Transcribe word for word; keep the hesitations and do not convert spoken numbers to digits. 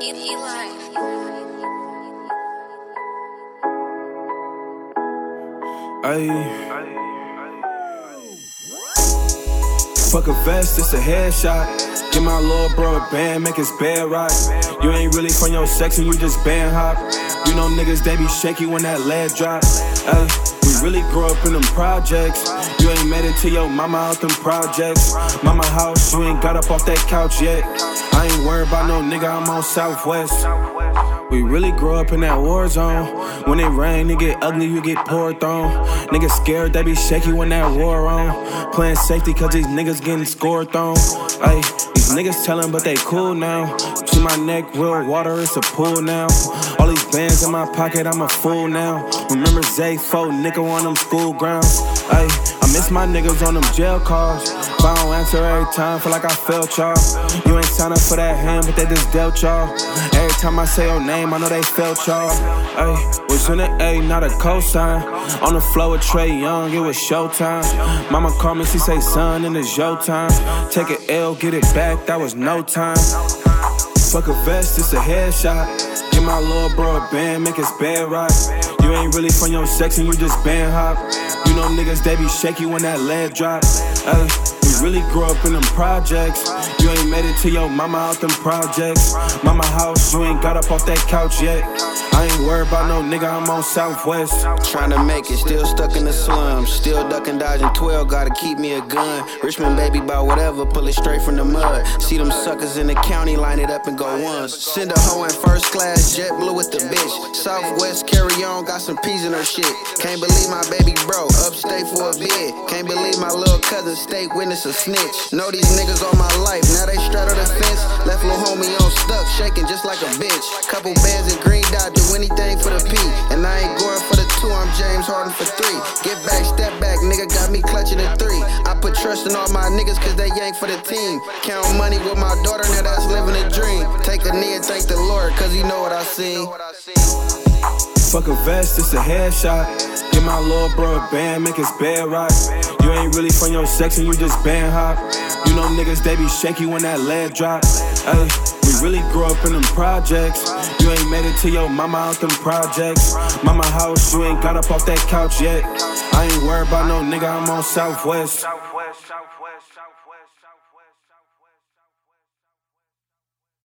Ayy. Fuck a vest, it's a headshot. Get my little bro a band, make his bed rock. You ain't really from your section, you just band hop. You know niggas, they be shaky when that lead drop. Ayy, we really grew up in them projects. You ain't made it to your mama out them projects. Mama house, you ain't got up off that couch yet. I ain't worried about no nigga, I'm on Southwest. We really grew up in that war zone. When it rain, it get ugly, you get poured on. Niggas scared, they be shaky when that war on. Playing safety cause these niggas getting scored on. Ay, these niggas tellin' but they cool now. See my neck, real water, it's a pool now. All these bands in my pocket, I'm a fool now. Remember Zay, four nickel on them school grounds. Ay, I miss my niggas on them jail calls. If I don't answer every time, feel like I failed y'all. You ain't sign up for that hand, but they just dealt y'all. Every time I say your name, I know they felt y'all. Ay, was in the A, not a cosign. On the floor with Trey Young, it was showtime. Mama called me, she say, son, and it's your time. Take an L, get it back, that was no time. Fuck a vest, it's a headshot. Get my little bro a band, make his bed rock. You ain't really from your section, you just band hop. You know niggas, they be shaky when that lead drop. Ay, we really grew up in them projects. You ain't made it to your mama out them projects. Mama house, you ain't got up off that couch yet. I ain't worried about no nigga, I'm on Southwest. Tryna make it, still stuck in the slums. Still ducking, dodging twelve, gotta keep me a gun. Richmond baby, bout whatever, pull it straight from the mud. See them suckers in the county, line it up and go once. Send a hoe in first class, jet blue with the bitch. Southwest carry on, got some peas in her shit. Can't believe my baby bro, upstate for a bid. Can't believe my little cousin, state witness a snitch. Know these niggas all my life, now they straddle the fence. Left little homie on stuck, shaking just like a bitch. Couple bands in green dot, do anything for the P. And I ain't going for the two, I'm James Harden for three. Get back, step back, nigga got me clutching the three. I put trust in all my niggas cause they yank for the team. Count money with my daughter, now that's living a dream. Take a knee and thank the Lord cause he know what I seen. Fuck a vest, it's a headshot. Get my little bro a band, make his bed rock. You ain't really from your section, you just band hop. You know niggas, they be shaky when that lead drop. Ay, we really grew up in them projects. You ain't made it to your mama out them projects. Mama house, you ain't got up off that couch yet. I ain't worried about no nigga, I'm on Southwest.